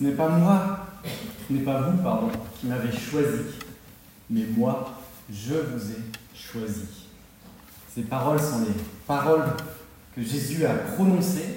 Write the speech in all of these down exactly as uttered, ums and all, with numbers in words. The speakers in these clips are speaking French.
Ce n'est pas moi, ce n'est pas vous, pardon, qui m'avez choisi, mais moi, je vous ai choisi. Ces paroles sont les paroles que Jésus a prononcées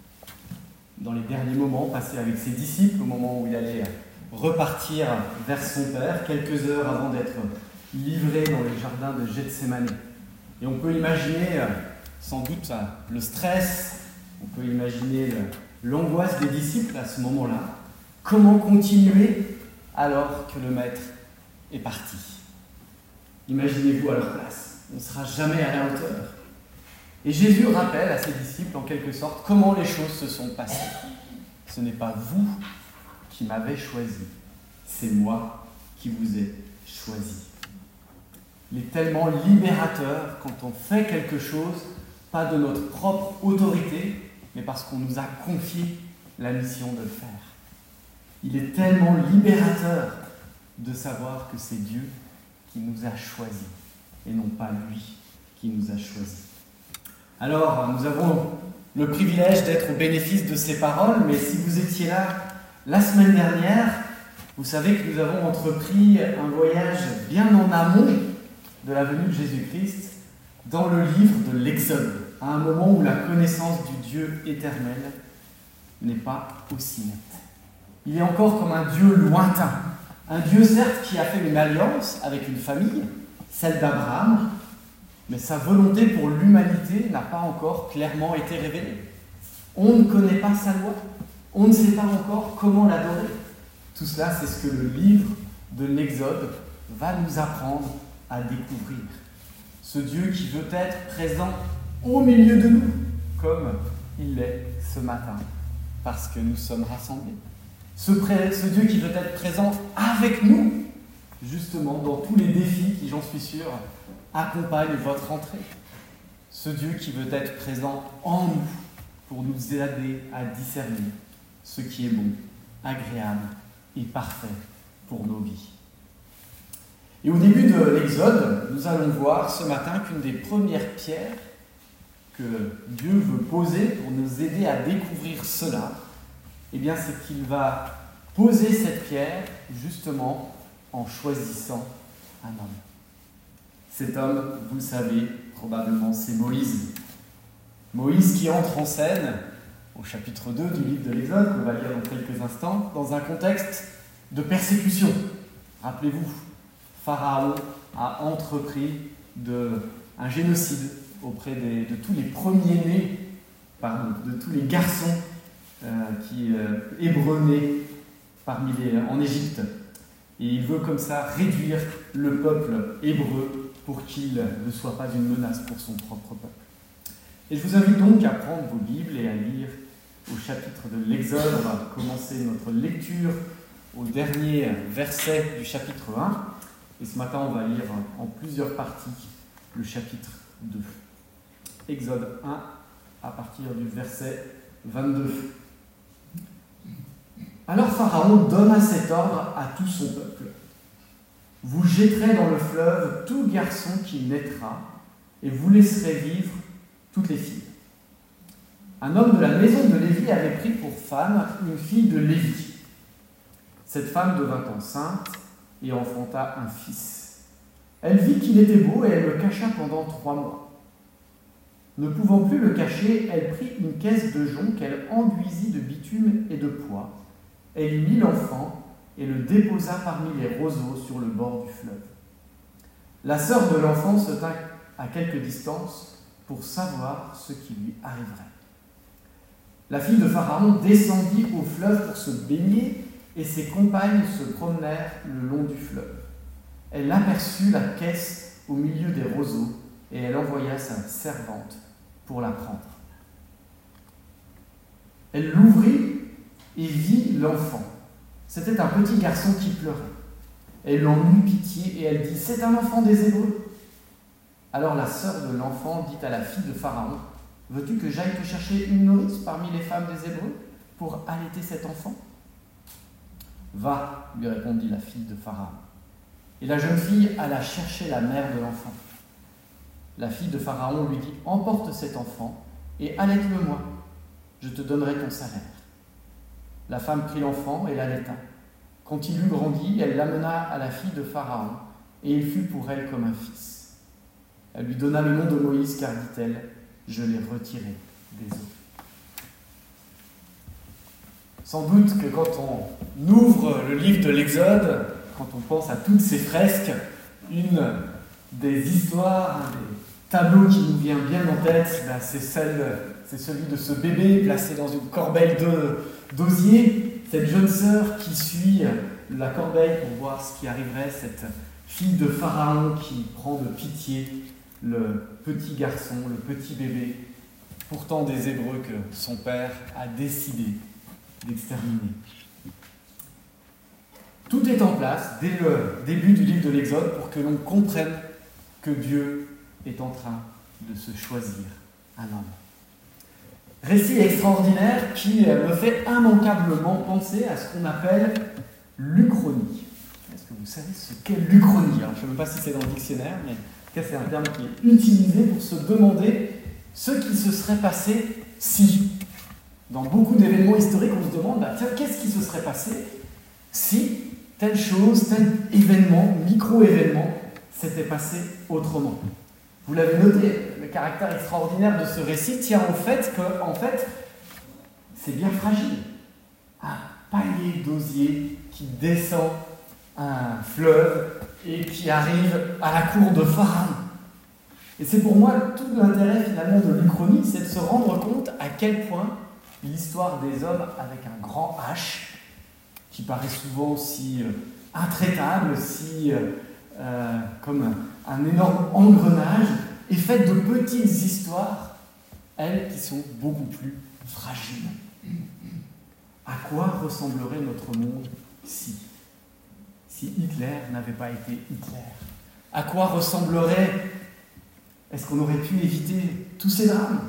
dans les derniers moments passés avec ses disciples, au moment où il allait repartir vers son Père, quelques heures avant d'être livré dans le jardin de Gethsémani. Et on peut imaginer sans doute le stress, on peut imaginer l'angoisse des disciples à ce moment-là. Comment continuer alors que le Maître est parti? Imaginez-vous à leur place, on ne sera jamais à la hauteur. Et Jésus rappelle à ses disciples, en quelque sorte, comment les choses se sont passées. Ce n'est pas vous qui m'avez choisi, c'est moi qui vous ai choisi. Il est tellement libérateur quand on fait quelque chose, pas de notre propre autorité, mais parce qu'on nous a confié la mission de le faire. Il est tellement libérateur de savoir que c'est Dieu qui nous a choisis et non pas lui qui nous a choisis. Alors, nous avons le privilège d'être au bénéfice de ces paroles, mais si vous étiez là la semaine dernière, vous savez que nous avons entrepris un voyage bien en amont de la venue de Jésus-Christ dans le livre de l'Exode, à un moment où la connaissance du Dieu éternel n'est pas aussi nette. Il est encore comme un Dieu lointain, un Dieu certes qui a fait une alliance avec une famille, celle d'Abraham, mais sa volonté pour l'humanité n'a pas encore clairement été révélée. On ne connaît pas sa loi, on ne sait pas encore comment l'adorer. Tout cela, c'est ce que le livre de l'Exode va nous apprendre à découvrir. Ce Dieu qui veut être présent au milieu de nous, comme il l'est ce matin, parce que nous sommes rassemblés. Ce, pré- ce Dieu qui veut être présent avec nous, justement, dans tous les défis qui, j'en suis sûr, accompagnent votre entrée. Ce Dieu qui veut être présent en nous, pour nous aider à discerner ce qui est bon, agréable et parfait pour nos vies. Et au début de l'Exode, nous allons voir ce matin qu'une des premières pierres que Dieu veut poser pour nous aider à découvrir cela, eh bien, c'est qu'il va poser cette pierre justement en choisissant un homme. Cet homme, vous le savez probablement, c'est Moïse. Moïse qui entre en scène au chapitre deux du livre de l'Exode, qu'on va lire dans quelques instants, dans un contexte de persécution. Rappelez-vous, Pharaon a entrepris de, un génocide auprès des, de tous les premiers-nés, pardon, de tous les garçons euh, qui euh, hébreux-nés parmi les, en Égypte. Et il veut comme ça réduire le peuple hébreu pour qu'il ne soit pas une menace pour son propre peuple. Et je vous invite donc à prendre vos Bibles et à lire au chapitre de l'Exode. On va commencer notre lecture au dernier verset du chapitre un. Et ce matin, on va lire en plusieurs parties le chapitre deux. Exode un, à partir du verset vingt-deux. Alors Pharaon donna cet ordre à tout son peuple. Vous jetterez dans le fleuve tout garçon qui naîtra, et vous laisserez vivre toutes les filles. Un homme de la maison de Lévi avait pris pour femme une fille de Lévi. Cette femme devint enceinte et enfanta un fils. Elle vit qu'il était beau et elle le cacha pendant trois mois. Ne pouvant plus le cacher, elle prit une caisse de jonc qu'elle enduisit de bitume et de pois. Elle y mit l'enfant et le déposa parmi les roseaux sur le bord du fleuve. La sœur de l'enfant se tint à quelque distance pour savoir ce qui lui arriverait. La fille de Pharaon descendit au fleuve pour se baigner et ses compagnes se promenèrent le long du fleuve. Elle aperçut la caisse au milieu des roseaux et elle envoya sa servante pour la prendre. Elle l'ouvrit et vit l'enfant. C'était un petit garçon qui pleurait. Elle en eut pitié et elle dit « C'est un enfant des Hébreux ». Alors la sœur de l'enfant dit à la fille de Pharaon « Veux-tu que j'aille te chercher une nourrice parmi les femmes des Hébreux pour allaiter cet enfant ?» « Va, lui répondit la fille de Pharaon. Et la jeune fille alla chercher la mère de l'enfant. La fille de Pharaon lui dit « Emporte cet enfant et allaite-le-moi, je te donnerai ton salaire. » La femme prit l'enfant et l'allaita. Quand il eut grandi, elle l'amena à la fille de Pharaon, et il fut pour elle comme un fils. Elle lui donna le nom de Moïse, car, dit-elle, je l'ai retiré des eaux. Sans doute que quand on ouvre le livre de l'Exode, quand on pense à toutes ces fresques, une des histoires, un des tableaux qui nous vient bien en tête, ben c'est, celle, c'est celui de ce bébé placé dans une corbeille de, d'osier, cette jeune sœur qui suit la corbeille pour voir ce qui arriverait, cette fille de Pharaon qui prend de pitié le petit garçon, le petit bébé, pourtant des Hébreux que son père a décidé d'exterminer. Tout est en place dès le début du livre de l'Exode pour que l'on comprenne que Dieu est en train de se choisir un homme. Récit extraordinaire qui me fait immanquablement penser à ce qu'on appelle l'Uchronie. Est-ce que vous savez ce qu'est l'Uchronie? Alors, je ne sais même pas si c'est dans le dictionnaire, mais en tout cas, c'est un terme qui est utilisé pour se demander ce qui se serait passé si. Dans beaucoup d'événements historiques, on se demande, bah, tiens, qu'est-ce qui se serait passé si telle chose, tel événement, micro-événement, s'était passé autrement. Vous l'avez noté, le caractère extraordinaire de ce récit tient au fait que, en fait, c'est bien fragile. Un palier d'osier qui descend un fleuve et qui arrive à la cour de Pharaon. Et c'est pour moi tout l'intérêt finalement de l'Uchronie, c'est de se rendre compte à quel point l'histoire des hommes avec un grand H, qui paraît souvent si euh, intraitable, si euh, euh, comme un, un énorme engrenage, est faite de petites histoires, elles qui sont beaucoup plus fragiles. À quoi ressemblerait notre monde si Si Hitler n'avait pas été Hitler? À quoi ressemblerait... Est-ce qu'on aurait pu éviter tous ces drames?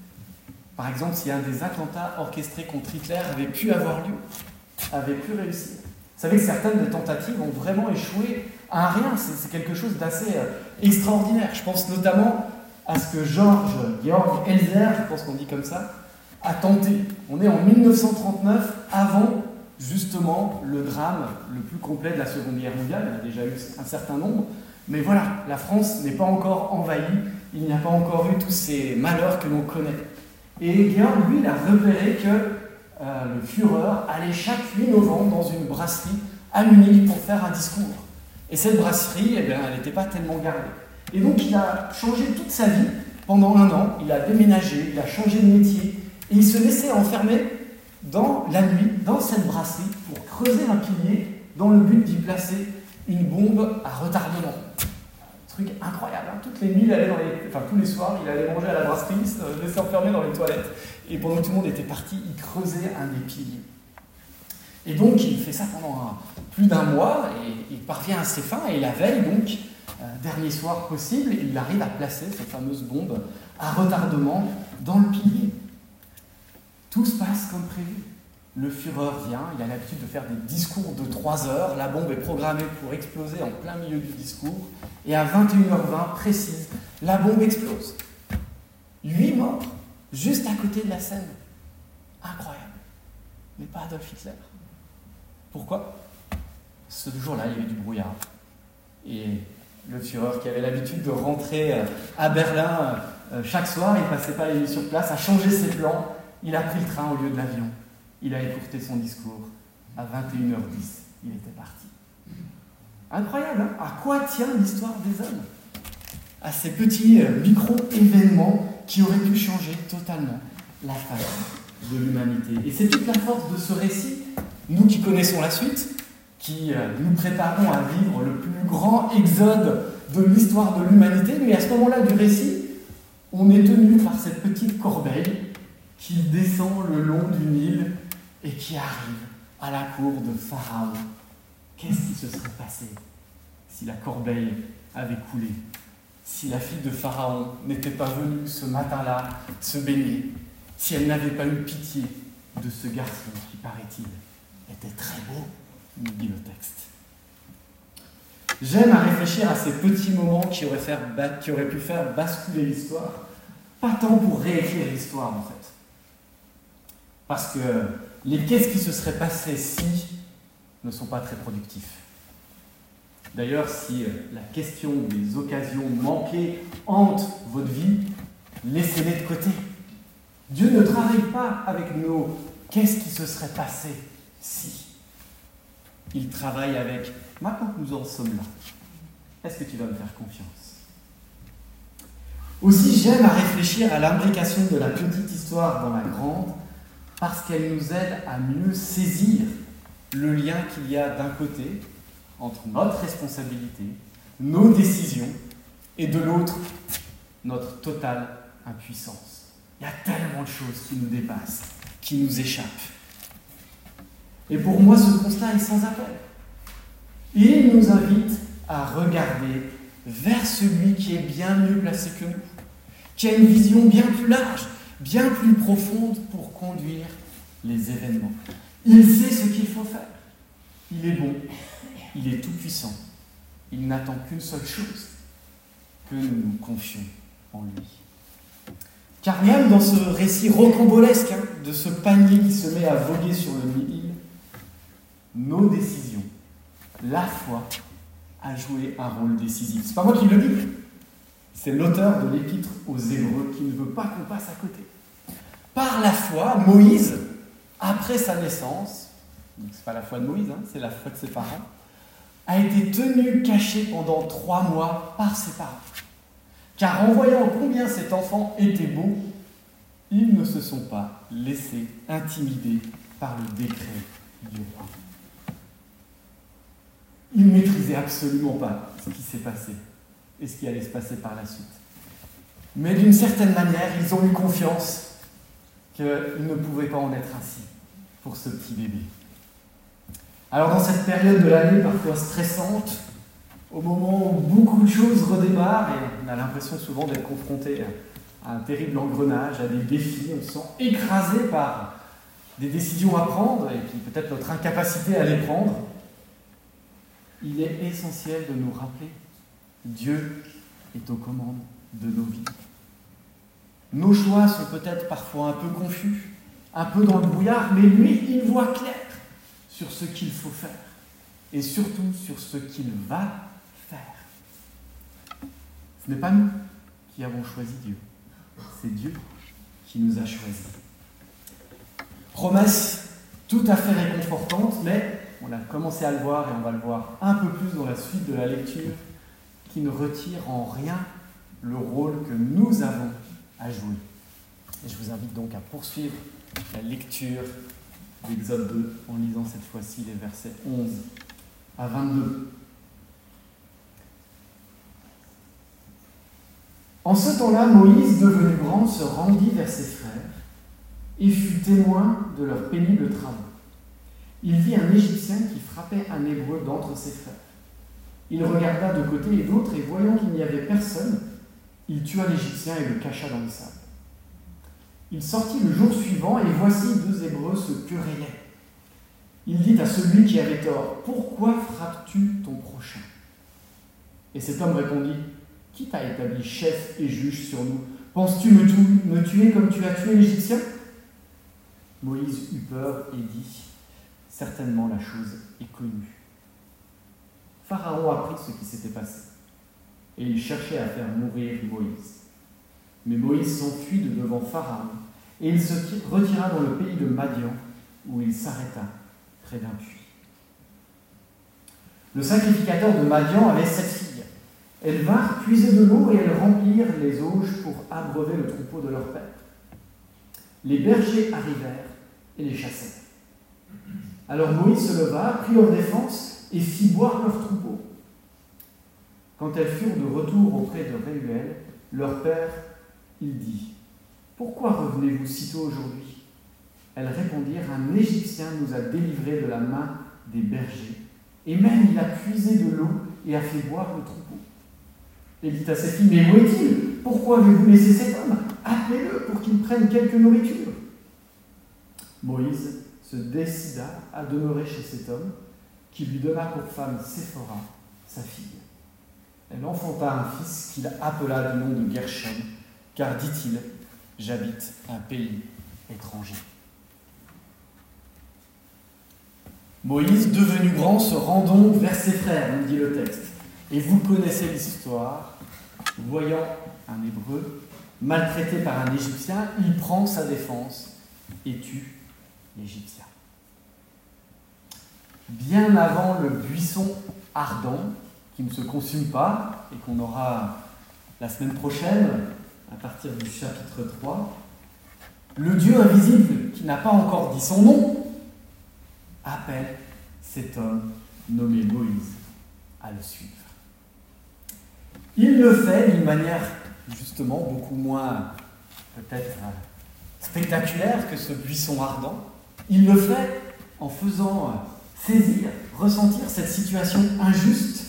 Par exemple, si un des attentats orchestrés contre Hitler avait pu avoir lieu, avait pu réussir. Vous savez que certaines des tentatives ont vraiment échoué à un rien. C'est, c'est quelque chose d'assez euh, extraordinaire. Je pense notamment à ce que Georges, Georg Elser, je pense qu'on dit comme ça, a tenté. On est en mille neuf cent trente-neuf, avant justement le drame le plus complet de la Seconde Guerre mondiale. Il y en a déjà eu un certain nombre. Mais voilà, la France n'est pas encore envahie. Il n'y a pas encore eu tous ces malheurs que l'on connaît. Et Georg, lui, il a repéré que euh, le Führer allait chaque huit novembre dans une brasserie à Munich pour faire un discours. Et cette brasserie, eh bien, elle n'était pas tellement gardée. Et donc, il a changé toute sa vie pendant un an. Il a déménagé, il a changé de métier. Et il se laissait enfermer dans la nuit, dans cette brasserie, pour creuser un pilier dans le but d'y placer une bombe à retardement. Truc incroyable, hein. Toutes les nuits, il allait dans les... enfin tous les soirs, il allait manger à la brasserie, se laisser enfermer dans les toilettes, et pendant que tout le monde était parti, il creusait un des piliers. Et donc, il fait ça pendant un, plus d'un mois, et il parvient à ses fins, et la veille, donc, euh, dernier soir possible, il arrive à placer cette fameuse bombe à retardement dans le pilier. Tout se passe comme prévu. Le Führer vient, il a l'habitude de faire des discours de trois heures, la bombe est programmée pour exploser en plein milieu du discours, et à vingt et une heures vingt précise, la bombe explose. Huit morts, juste à côté de la scène. Incroyable. Mais pas Adolf Hitler. Pourquoi? Ce jour-là, il y avait du brouillard. Et le Führer, qui avait l'habitude de rentrer à Berlin chaque soir, il ne passait pas la nuit sur place, a changé ses plans, il a pris le train au lieu de l'avion. Il a écourté son discours. À vingt et une heures dix, il était parti. Incroyable, hein? À quoi tient l'histoire des hommes? À ces petits euh, micro-événements qui auraient pu changer totalement la face de l'humanité. Et c'est toute la force de ce récit, nous qui connaissons la suite, qui euh, nous préparons à vivre le plus grand exode de l'histoire de l'humanité, mais à ce moment-là du récit, on est tenu par cette petite corbeille qui descend le long du Nil et qui arrive à la cour de Pharaon. Qu'est-ce qui se serait passé si la corbeille avait coulé? Si la fille de Pharaon n'était pas venue ce matin-là se baigner? Si elle n'avait pas eu pitié de ce garçon qui, paraît-il, était très beau, nous dit le texte. J'aime à réfléchir à ces petits moments qui auraient, faire, qui auraient pu faire basculer l'histoire, pas tant pour réécrire l'histoire en fait. Parce que les qu'est-ce qui se serait passé si ne sont pas très productifs. D'ailleurs, si la question des occasions manquées hante votre vie, laissez-les de côté. Dieu ne travaille pas avec nos qu'est-ce qui se serait passé si. Il travaille avec maintenant que nous en sommes là. Est-ce que tu vas me faire confiance? Aussi, j'aime à réfléchir à l'imbrication de la petite histoire dans la grande, parce qu'elle nous aide à mieux saisir le lien qu'il y a d'un côté entre notre responsabilité, nos décisions, et de l'autre, notre totale impuissance. Il y a tellement de choses qui nous dépassent, qui nous échappent. Et pour moi, ce constat est sans appel. Il nous invite à regarder vers celui qui est bien mieux placé que nous, qui a une vision bien plus large, bien plus profonde pour conduire les événements. Il sait ce qu'il faut faire. Il est bon, il est tout-puissant. Il n'attend qu'une seule chose, que nous nous confions en lui. Car même dans ce récit rocambolesque hein, de ce panier qui se met à voguer sur le Nil, nos décisions, la foi, a joué un rôle décisif. C'est pas moi qui le dis, c'est l'auteur de l'Épître aux Hébreux qui ne veut pas qu'on passe à côté. Par la foi, Moïse, après sa naissance, donc c'est pas la foi de Moïse, hein, c'est la foi de ses parents, a été tenu caché pendant trois mois par ses parents. Car en voyant combien cet enfant était beau, ils ne se sont pas laissés intimider par le décret du roi. Ils ne maîtrisaient absolument pas ce qui s'est passé et ce qui allait se passer par la suite. Mais d'une certaine manière, ils ont eu confiance qu'il ne pouvait pas en être ainsi pour ce petit bébé. Alors dans cette période de l'année parfois stressante, au moment où beaucoup de choses redémarrent et on a l'impression souvent d'être confronté à un terrible engrenage, à des défis, on se sent écrasé par des décisions à prendre et puis peut-être notre incapacité à les prendre, il est essentiel de nous rappeler que Dieu est aux commandes de nos vies. Nos choix sont peut-être parfois un peu confus, un peu dans le brouillard, mais lui, il voit clair sur ce qu'il faut faire et surtout sur ce qu'il va faire. Ce n'est pas nous qui avons choisi Dieu, c'est Dieu qui nous a choisis. Promesse tout à fait réconfortante, mais on a commencé à le voir et on va le voir un peu plus dans la suite de la lecture, qui ne retire en rien le rôle que nous avons à jouer. Et je vous invite donc à poursuivre la lecture d'Exode deux en lisant cette fois-ci les versets onze à vingt-deux. En ce temps-là, Moïse, devenu grand, se rendit vers ses frères et fut témoin de leurs pénibles travaux. Il vit un Égyptien qui frappait un Hébreu d'entre ses frères. Il regarda de côté et d'autre, et voyant qu'il n'y avait personne, il tua l'Égyptien et le cacha dans le sable. Il sortit le jour suivant, et voici deux Hébreux se querellaient. Il dit à celui qui avait tort, « Pourquoi frappes-tu ton prochain ?» Et cet homme répondit, « Qui t'a établi chef et juge sur nous? Penses-tu me, tu- me tuer comme tu as tué l'Égyptien ?» Moïse eut peur et dit, « Certainement la chose est connue. » Pharaon apprit ce qui s'était passé, et il cherchait à faire mourir Moïse. Mais Moïse s'enfuit de devant Pharaon, et il se retira dans le pays de Madian, où il s'arrêta près d'un puits. Le sacrificateur de Madian avait sept filles. Elles vinrent puiser de l'eau et elles remplirent les auges pour abreuver le troupeau de leur père. Les bergers arrivèrent et les chassèrent. Alors Moïse se leva, prit leur défense et fit boire leur troupeau. Quand elles furent de retour auprès de Réuel, leur père, il dit, « Pourquoi revenez-vous si tôt aujourd'hui ?» Elles répondirent, « Un Égyptien nous a délivrés de la main des bergers, et même il a puisé de l'eau et a fait boire le troupeau. » Il dit à ses filles, « Mais où est-il? Pourquoi avez-vous laissé cet homme? Appelez-le pour qu'il prenne quelque nourriture. » Moïse se décida à demeurer chez cet homme, qui lui donna pour femme Séphora, sa fille. Elle enfanta un fils qu'il appela du nom de Gershom, car, dit-il, « J'habite un pays étranger. » Moïse, devenu grand, se rend donc vers ses frères, nous dit le texte. Et vous connaissez l'histoire. Voyant un Hébreu maltraité par un Égyptien, il prend sa défense et tue l'Égyptien. Bien avant le buisson ardent, qui ne se consume pas, et qu'on aura la semaine prochaine, à partir du chapitre trois, le Dieu invisible, qui n'a pas encore dit son nom, appelle cet homme nommé Moïse à le suivre. Il le fait d'une manière justement beaucoup moins peut-être spectaculaire que ce buisson ardent. Il le fait en faisant saisir, ressentir cette situation injuste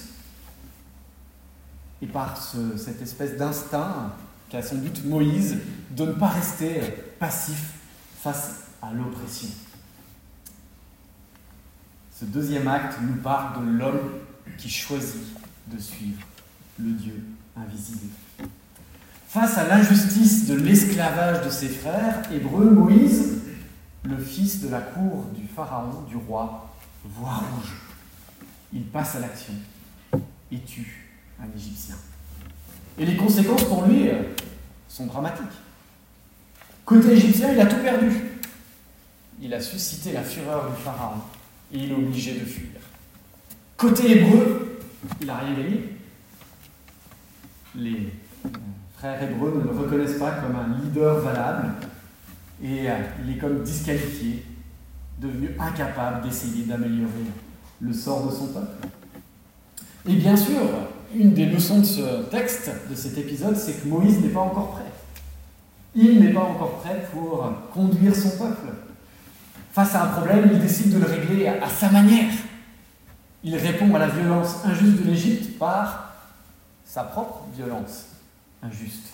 et par ce, cette espèce d'instinct qu'a sans doute Moïse de ne pas rester passif face à l'oppression. Ce deuxième acte nous parle de l'homme qui choisit de suivre le Dieu invisible. Face à l'injustice de l'esclavage de ses frères hébreux, Moïse, le fils de la cour du pharaon, du roi, voit rouge. Il passe à l'action et tue un Égyptien. Et les conséquences pour lui sont dramatiques. Côté égyptien, il a tout perdu. Il a suscité la fureur du pharaon et il est obligé de fuir. Côté hébreu, il n'a rien gagné. Les frères hébreux ne le reconnaissent pas comme un leader valable et il est comme disqualifié, devenu incapable d'essayer d'améliorer le sort de son peuple. Et bien sûr, une des leçons de ce texte, de cet épisode, c'est que Moïse n'est pas encore prêt. Il n'est pas encore prêt pour conduire son peuple. Face à un problème, il décide de le régler à sa manière. Il répond à la violence injuste de l'Égypte par sa propre violence injuste.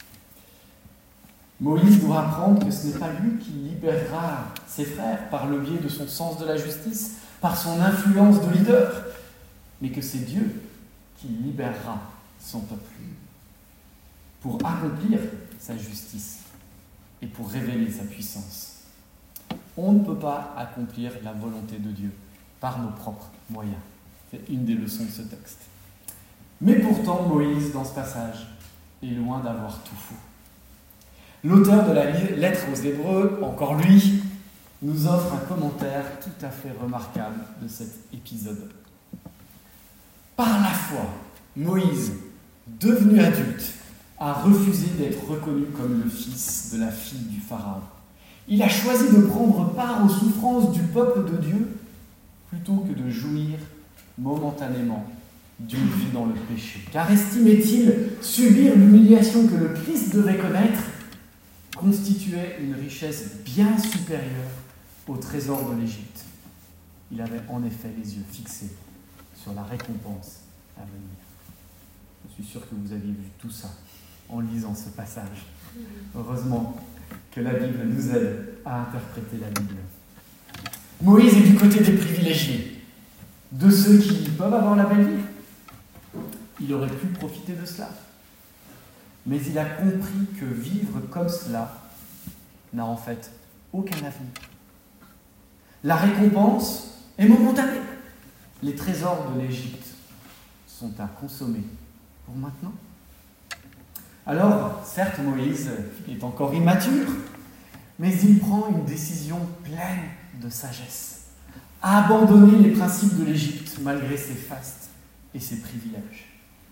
Moïse doit apprendre que ce n'est pas lui qui libérera ses frères par le biais de son sens de la justice, par son influence de leader, mais que c'est Dieu qui libérera son peuple pour accomplir sa justice et pour révéler sa puissance. On ne peut pas accomplir la volonté de Dieu par nos propres moyens. C'est une des leçons de ce texte. Mais pourtant, Moïse, dans ce passage, est loin d'avoir tout faux. L'auteur de la lettre aux Hébreux, encore lui, nous offre un commentaire tout à fait remarquable de cet épisode. Par la foi, Moïse, devenu adulte, a refusé d'être reconnu comme le fils de la fille du Pharaon. Il a choisi de prendre part aux souffrances du peuple de Dieu plutôt que de jouir momentanément d'une vie dans le péché. Car estimait-il subir l'humiliation que le Christ devait connaître constituait une richesse bien supérieure au trésor de l'Égypte. Il avait en effet les yeux fixés sur la récompense à venir. Je suis sûr que vous avez vu tout ça en lisant ce passage. Heureusement que la Bible nous aide à interpréter la Bible. Moïse est du côté des privilégiés, de ceux qui peuvent avoir la belle vie. Il aurait pu profiter de cela. Mais il a compris que vivre comme cela n'a en fait aucun avenir. La récompense est momentanée. Les trésors de l'Égypte sont à consommer pour maintenant. Alors, certes, Moïse est encore immature, mais il prend une décision pleine de sagesse, à abandonner les principes de l'Égypte malgré ses fastes et ses privilèges.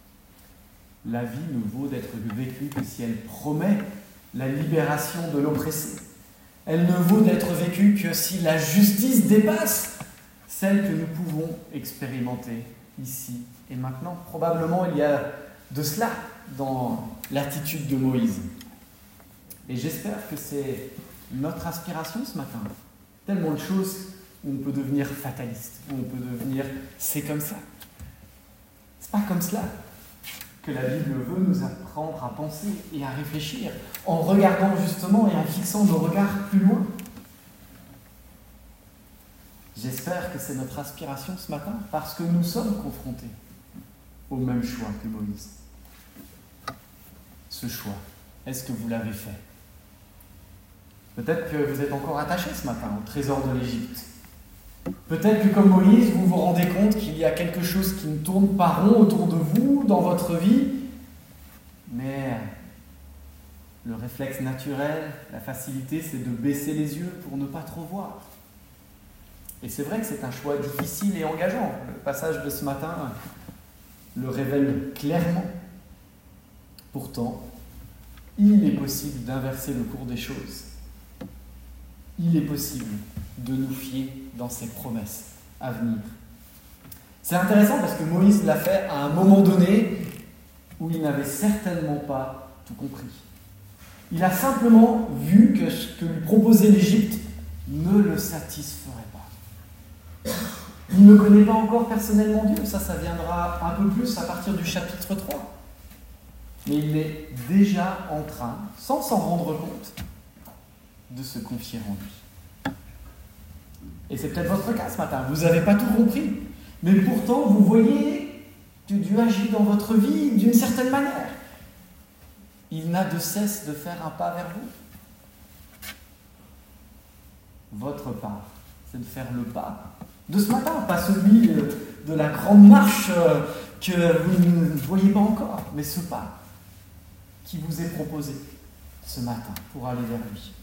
La vie ne vaut d'être vécue que si elle promet la libération de l'oppressé. Elle ne vaut d'être vécue que si la justice dépasse celle que nous pouvons expérimenter ici et maintenant. Probablement, il y a de cela dans l'attitude de Moïse. Et j'espère que c'est notre aspiration ce matin. Tellement de choses où on peut devenir fataliste, où on peut devenir « c'est comme ça ». C'est pas comme cela que la Bible veut nous apprendre à penser et à réfléchir, en regardant justement et en fixant nos regards plus loin. J'espère que c'est notre aspiration ce matin, parce que nous sommes confrontés au même choix que Moïse. Ce choix, est-ce que vous l'avez fait ? Peut-être que vous êtes encore attaché ce matin au trésor de l'Égypte. Peut-être que comme Moïse, vous vous rendez compte qu'il y a quelque chose qui ne tourne pas rond autour de vous, dans votre vie, mais le réflexe naturel, la facilité, c'est de baisser les yeux pour ne pas trop voir. Et c'est vrai que c'est un choix difficile et engageant. Le passage de ce matin le révèle clairement. Pourtant, il est possible d'inverser le cours des choses. Il est possible de nous fier dans ses promesses à venir. C'est intéressant parce que Moïse l'a fait à un moment donné où il n'avait certainement pas tout compris. Il a simplement vu que ce que lui proposait l'Égypte ne le satisferait pas. Il ne connaît pas encore personnellement Dieu, ça, ça viendra un peu plus à partir du chapitre trois. Mais il est déjà en train, sans s'en rendre compte, de se confier en lui. Et c'est peut-être votre cas ce matin, vous n'avez pas tout compris, mais pourtant vous voyez que Dieu agit dans votre vie d'une certaine manière. Il n'a de cesse de faire un pas vers vous. Votre part, c'est de faire le pas de ce matin, pas celui de la grande marche que vous ne voyez pas encore, mais ce pas qui vous est proposé ce matin pour aller vers lui.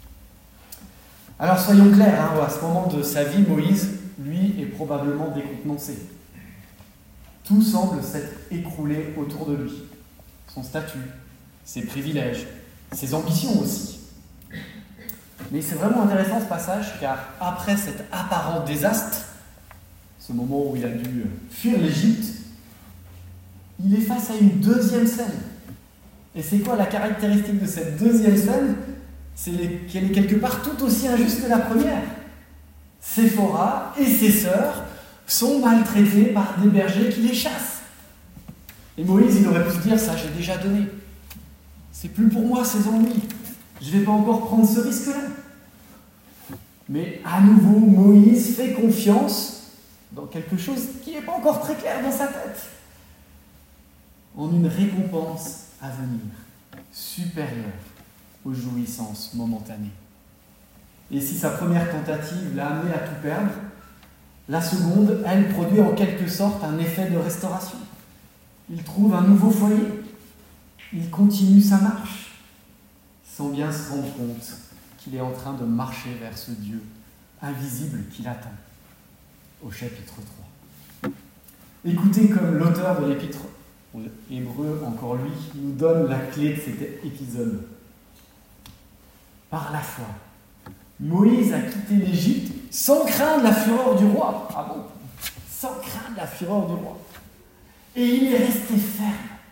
Alors soyons clairs, hein, à ce moment de sa vie, Moïse, lui, est probablement décontenancé. Tout semble s'être écroulé autour de lui. Son statut, ses privilèges, ses ambitions aussi. Mais c'est vraiment intéressant ce passage, car après cet apparent désastre, ce moment où il a dû fuir l'Égypte, il est face à une deuxième scène. Et c'est quoi la caractéristique de cette deuxième scène ? C'est qu'elle est quelque part tout aussi injuste que la première. Séphora et ses sœurs sont maltraitées par des bergers qui les chassent. Et Moïse, il aurait pu se dire, ça j'ai déjà donné. C'est plus pour moi ces ennuis. Je ne vais pas encore prendre ce risque-là. Mais à nouveau, Moïse fait confiance dans quelque chose qui n'est pas encore très clair dans sa tête. En une récompense à venir, supérieure aux jouissances momentanées. Et si sa première tentative l'a amené à tout perdre, la seconde, elle, produit en quelque sorte un effet de restauration. Il trouve un nouveau foyer. Il continue sa marche, sans bien se rendre compte qu'il est en train de marcher vers ce Dieu invisible qui l'attend, au chapitre trois. Écoutez comme l'auteur de l'épître aux Hébreux, encore lui, nous donne la clé de cet épisode. Par la foi, Moïse a quitté l'Égypte sans craindre la fureur du roi. Ah bon ? Sans craindre la fureur du roi. Et il est resté ferme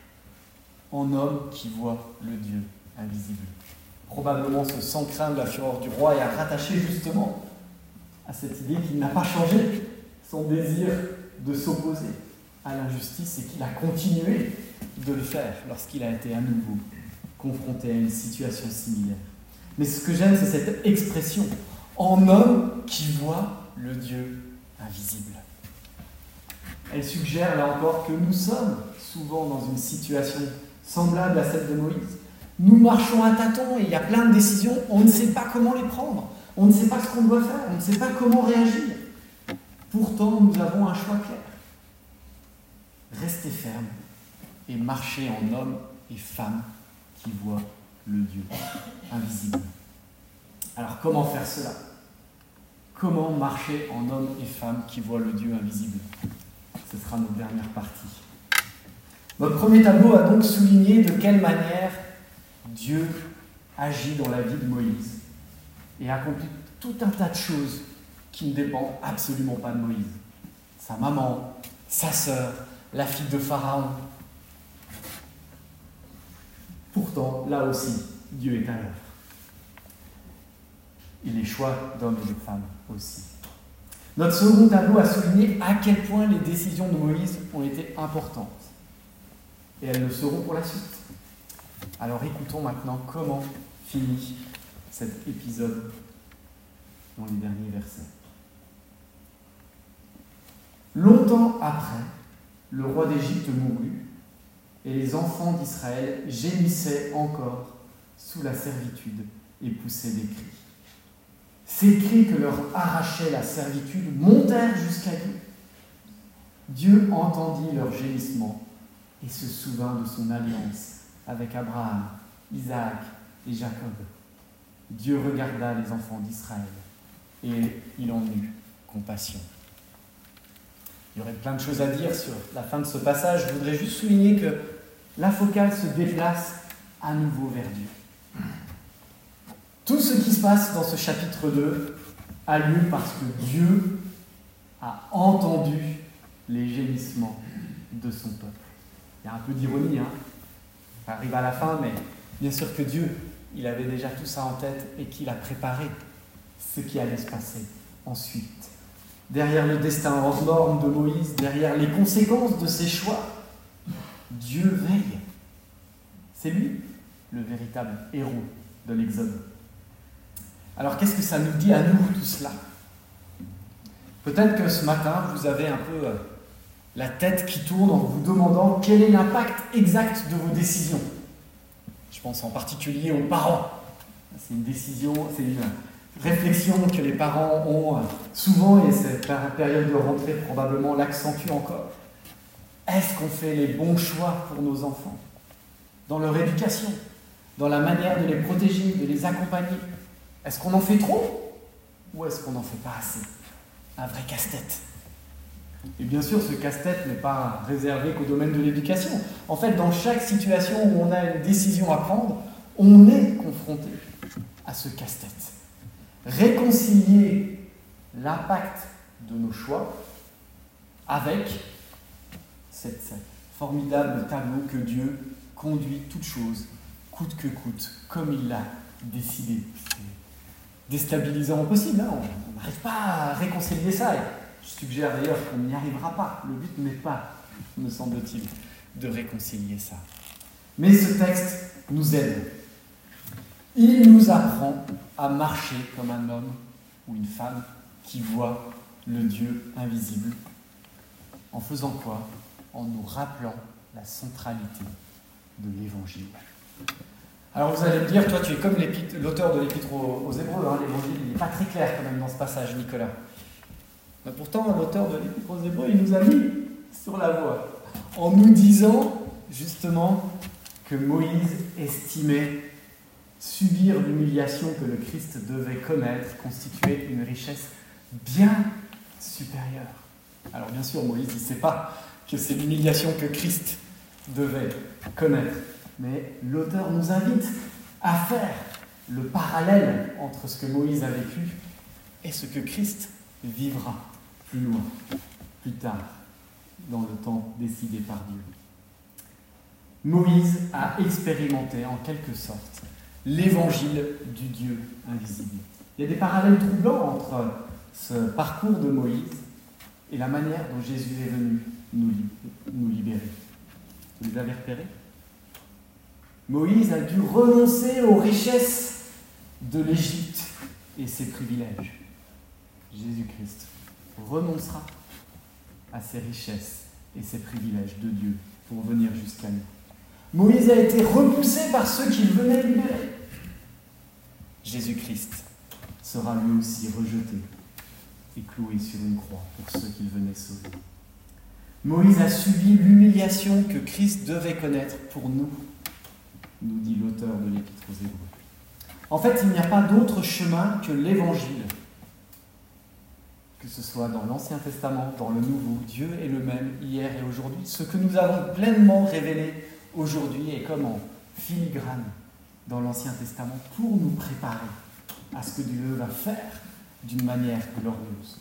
en homme qui voit le Dieu invisible. Probablement ce sans craindre la fureur du roi est rattaché justement à cette idée qu'il n'a pas changé son désir de s'opposer à l'injustice et qu'il a continué de le faire lorsqu'il a été à nouveau confronté à une situation similaire. Mais ce que j'aime, c'est cette expression « en homme qui voit le Dieu invisible ». Elle suggère là encore que nous sommes souvent dans une situation semblable à celle de Moïse. Nous marchons à tâtons et il y a plein de décisions, on ne sait pas comment les prendre, on ne sait pas ce qu'on doit faire, on ne sait pas comment réagir. Pourtant, nous avons un choix clair. Rester ferme et marcher en homme et femme qui voient le Dieu invisible. Alors comment faire cela ? Comment marcher en homme et femme qui voient le Dieu invisible ? Ce sera notre dernière partie. Notre premier tableau a donc souligné de quelle manière Dieu agit dans la vie de Moïse et accomplit tout un tas de choses qui ne dépendent absolument pas de Moïse. Sa maman, sa sœur, la fille de Pharaon. Pourtant, là aussi, Dieu est à l'œuvre. Et les choix d'hommes et de femmes aussi. Notre second tableau a souligné à quel point les décisions de Moïse ont été importantes. Et elles le seront pour la suite. Alors écoutons maintenant comment finit cet épisode dans les derniers versets. Longtemps après, le roi d'Égypte mourut, et les enfants d'Israël gémissaient encore sous la servitude et poussaient des cris. ces cris que leur arrachait la servitude montèrent jusqu'à Dieu. Dieu entendit leurs gémissements et se souvint de son alliance avec Abraham, Isaac et Jacob. Dieu regarda les enfants d'Israël et il en eut compassion. Il y aurait plein de choses à dire sur la fin de ce passage. Je voudrais juste souligner que la focale se déplace à nouveau vers Dieu. Tout ce qui se passe dans ce chapitre deux a lieu parce que Dieu a entendu les gémissements de son peuple. Il y a un peu d'ironie, hein. Ça arrive à la fin, mais bien sûr que Dieu, il avait déjà tout ça en tête et qu'il a préparé ce qui allait se passer ensuite. Derrière le destin hors norme de Moïse, derrière les conséquences de ses choix, Dieu veille. C'est lui, le véritable héros de l'Exode. Alors qu'est-ce que ça nous dit à nous, tout cela ? Peut-être que ce matin, vous avez un peu la tête qui tourne en vous demandant quel est l'impact exact de vos décisions. Je pense en particulier aux parents. C'est une décision, c'est une réflexion que les parents ont souvent, et cette période de rentrée probablement l'accentue encore. Est-ce qu'on fait les bons choix pour nos enfants ? Dans leur éducation, dans la manière de les protéger, de les accompagner ? Est-ce qu'on en fait trop ? Ou est-ce qu'on n'en fait pas assez ? Un vrai casse-tête. Et bien sûr, ce casse-tête n'est pas réservé qu'au domaine de l'éducation. En fait, dans chaque situation où on a une décision à prendre, on est confronté à ce casse-tête. Réconcilier l'impact de nos choix avec cette formidable tableau que Dieu conduit toutes choses, coûte que coûte, comme il l'a décidé. C'est déstabilisant au possible, hein. On n'arrive pas à réconcilier ça. Et je suggère d'ailleurs qu'on n'y arrivera pas. Le but n'est pas, me semble-t-il, de réconcilier ça. Mais ce texte nous aide. Il nous apprend à marcher comme un homme ou une femme qui voit le Dieu invisible. En faisant quoi ? En nous rappelant la centralité de l'Évangile. Alors vous allez me dire, toi tu es comme l'auteur de l'Épître aux, aux Hébreux, hein, l'Évangile il n'est pas très clair quand même dans ce passage, Nicolas. Mais pourtant, l'auteur de l'Épître aux Hébreux, il nous a mis sur la voie, en nous disant justement que Moïse estimait subir l'humiliation que le Christ devait connaître, constituait une richesse bien supérieure. Alors bien sûr, Moïse ne sait pas que c'est l'humiliation que Christ devait connaître, mais l'auteur nous invite à faire le parallèle entre ce que Moïse a vécu et ce que Christ vivra plus loin, plus tard, dans le temps décidé par Dieu. Moïse a expérimenté en quelque sorte l'évangile du Dieu invisible. Il y a des parallèles troublants entre ce parcours de Moïse et la manière dont Jésus est venu nous, nous libérer. Vous les avez repérés ? Moïse a dû renoncer aux richesses de l'Égypte et ses privilèges. Jésus-Christ renoncera à ses richesses et ses privilèges de Dieu pour venir jusqu'à nous. Moïse a été repoussé par ceux qu'il venait libérer. Jésus-Christ sera lui aussi rejeté et cloué sur une croix pour ceux qu'il venait sauver. Moïse a subi l'humiliation que Christ devait connaître pour nous, nous dit l'auteur de l'Épître aux Hébreux. En fait, il n'y a pas d'autre chemin que l'Évangile. Que ce soit dans l'Ancien Testament, dans le Nouveau, Dieu est le même hier et aujourd'hui. Ce que nous avons pleinement révélé aujourd'hui est comme en filigrane dans l'Ancien Testament pour nous préparer à ce que Dieu va faire d'une manière glorieuse.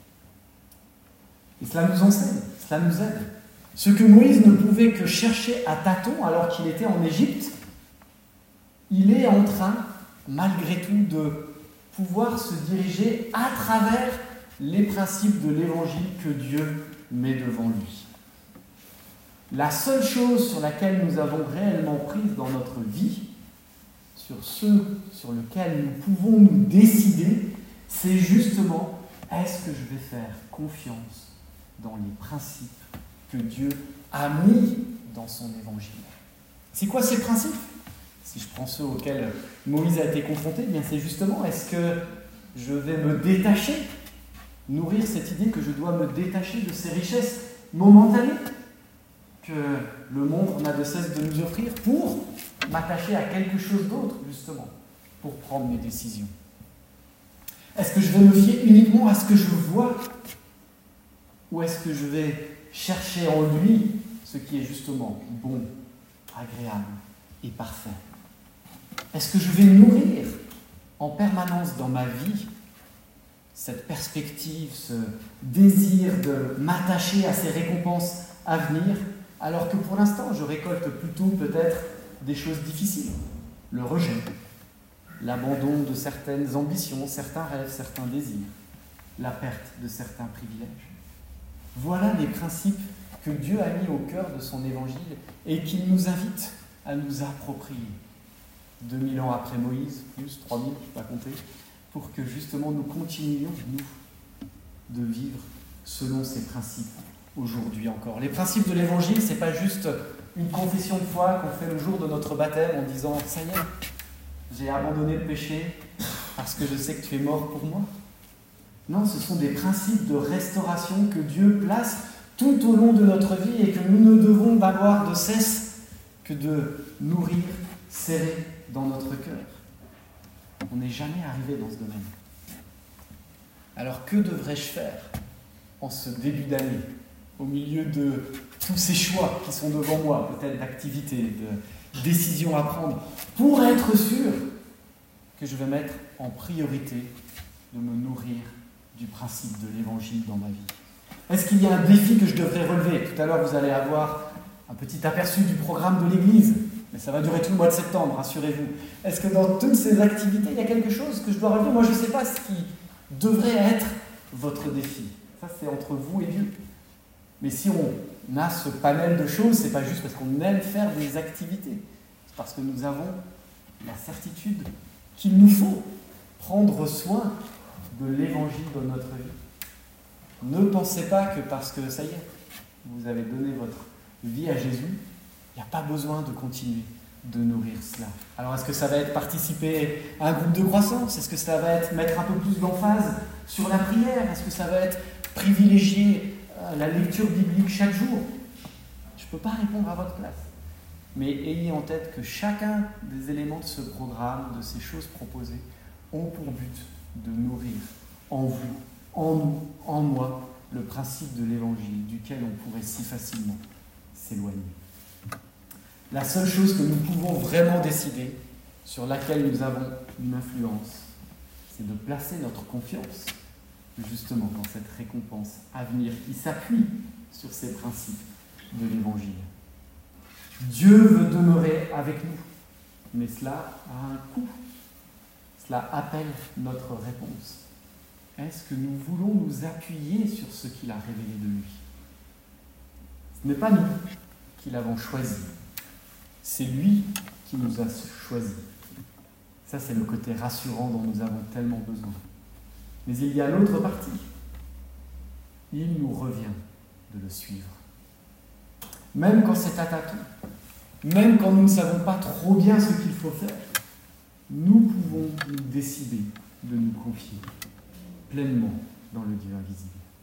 Et cela nous enseigne, cela nous aide. Ce que Moïse ne pouvait que chercher à tâtons alors qu'il était en Égypte, il est en train, malgré tout, de pouvoir se diriger à travers les principes de l'Évangile que Dieu met devant lui. La seule chose sur laquelle nous avons réellement prise dans notre vie, sur ce sur lequel nous pouvons nous décider, c'est justement, est-ce que je vais faire confiance dans les principes que Dieu a mis dans son Évangile ? C'est quoi ces principes ? Si je prends ceux auxquels Moïse a été confronté, eh bien c'est justement, est-ce que je vais me détacher, nourrir cette idée que je dois me détacher de ces richesses momentanées que le monde n'a de cesse de nous offrir pour m'attacher à quelque chose d'autre, justement, pour prendre mes décisions. Est-ce que je vais me fier uniquement à ce que je vois, ou est-ce que je vais chercher en lui ce qui est justement bon, agréable et parfait? Est-ce que je vais nourrir en permanence dans ma vie cette perspective, ce désir de m'attacher à ces récompenses à venir, alors que pour l'instant je récolte plutôt peut-être des choses difficiles, le rejet, l'abandon de certaines ambitions, certains rêves, certains désirs, la perte de certains privilèges. Voilà les principes que Dieu a mis au cœur de son évangile et qu'il nous invite à nous approprier. deux mille ans après Moïse, plus trois mille, je ne peux pas compter, pour que justement nous continuions, nous, de vivre selon ces principes aujourd'hui encore. Les principes de l'évangile, ce n'est pas juste une confession de foi qu'on fait le jour de notre baptême en disant « ça y est, j'ai abandonné le péché parce que je sais que tu es mort pour moi ». Non, ce sont des principes de restauration que Dieu place tout au long de notre vie et que nous ne devons avoir de cesse que de nourrir, serrer dans notre cœur. On n'est jamais arrivé dans ce domaine. Alors que devrais-je faire en ce début d'année, au milieu de tous ces choix qui sont devant moi, peut-être d'activités, de décisions à prendre, pour être sûr que je vais mettre en priorité de me nourrir du principe de l'évangile dans ma vie? Est-ce qu'il y a un défi que je devrais relever? Tout à l'heure, vous allez avoir un petit aperçu du programme de l'Église, mais ça va durer tout le mois de septembre, rassurez-vous. Est-ce que dans toutes ces activités, il y a quelque chose que je dois relever? Moi, je ne sais pas ce qui devrait être votre défi. Ça, c'est entre vous et Dieu. Mais si on a ce panel de choses, ce n'est pas juste parce qu'on aime faire des activités. C'est parce que nous avons la certitude qu'il nous faut prendre soin de l'évangile dans notre vie. Ne pensez pas que parce que, ça y est, vous avez donné votre vie à Jésus, il n'y a pas besoin de continuer de nourrir cela. Alors, est-ce que ça va être participer à un groupe de croissance? Est-ce que ça va être mettre un peu plus d'emphase sur la prière? Est-ce que ça va être privilégier la lecture biblique chaque jour? Je ne peux pas répondre à votre place. Mais ayez en tête que chacun des éléments de ce programme, de ces choses proposées, ont pour but de nourrir en vous, en nous, en moi, le principe de l'évangile duquel on pourrait si facilement s'éloigner. La seule chose que nous pouvons vraiment décider, sur laquelle nous avons une influence, c'est de placer notre confiance justement dans cette récompense à venir qui s'appuie sur ces principes de l'évangile. Dieu veut demeurer avec nous, mais cela a un coût. Cela appelle notre réponse. Est-ce que nous voulons nous appuyer sur ce qu'il a révélé de lui? Ce n'est pas nous qui l'avons choisi. C'est lui qui nous a choisis. Ça, c'est le côté rassurant dont nous avons tellement besoin. Mais il y a l'autre partie. Il nous revient de le suivre. Même quand c'est attaqué, même quand nous ne savons pas trop bien ce qu'il faut faire, nous pouvons nous décider de nous confier pleinement dans le Dieu invisible.